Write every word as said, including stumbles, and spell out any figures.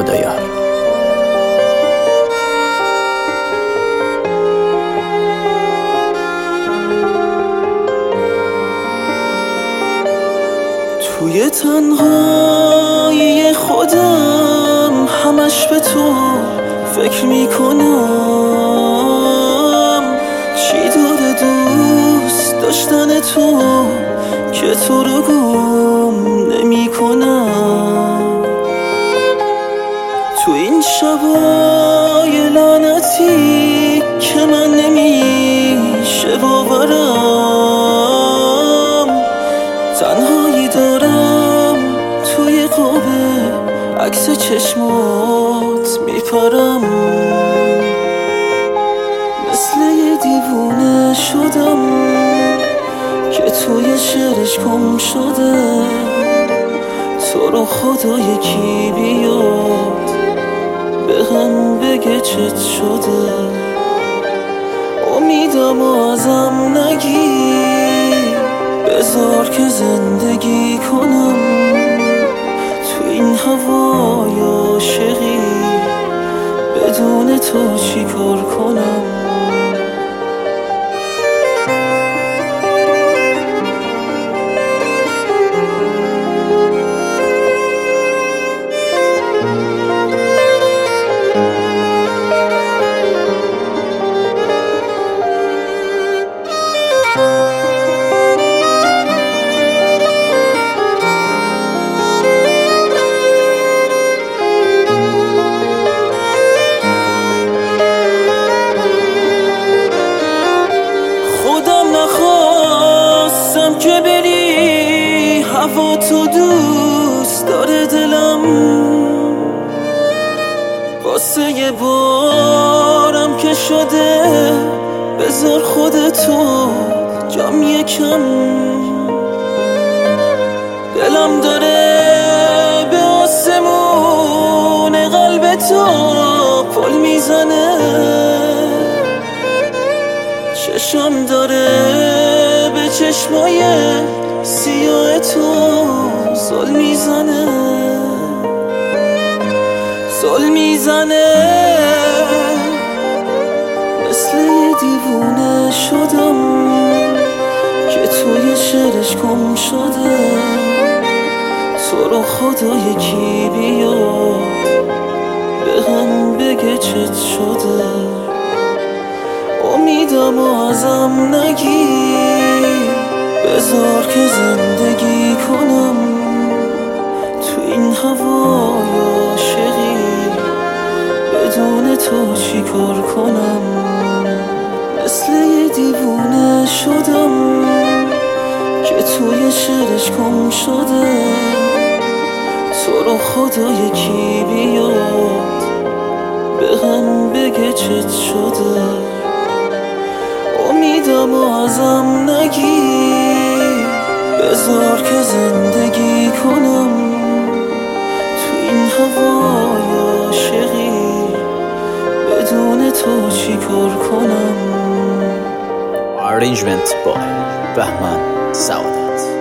خدایا. توی تنهایی خودم همش به تو فکر میکنم، چی داره دوست داشتن تو که تو رو گم نمیکنم. تو این شبای لعنتی که من نمیشه باورم، تنهایی دارم توی قاب عکس چشمات میپرم. مثل یه دیوونه شدم که توی شعرش گم شده. تو رو خدا یکی بیاد به هم بگه چت شده. امیدم ازم نگیر، بذار که زندگی کنم تو این هوای عاشقی. بدون تو چی کار کنم؟ نخواستم که بری، هوا تو دوست داره دلم. واسه یه بارم که شده بذار خودتو جام یکم. دلم داره به آسمون قلب تو پل میزنه. چشم داره به چشمای سیاه تو زل میزنه، زل میزنه. مثل یه دیوونه شدم که توی شعرش گم شده. تو رو خدا یکی بیاد به هم بگه چت شده. امیدم ازم نگیر، بذار که زندگی کنم تو این هوای عاشقی. بدون تو چی کار کنم؟ مثل یه دیوونه شدم که توی شعرش گم شده. تو رو خدا یکی بیاد به هم بگه چت شده. امیدم ازم نگیر، بذار که زندگی کنم تو این هوای عاشقی. بدون تو چی کار کنم؟ Arrangement by بهمن سعادت.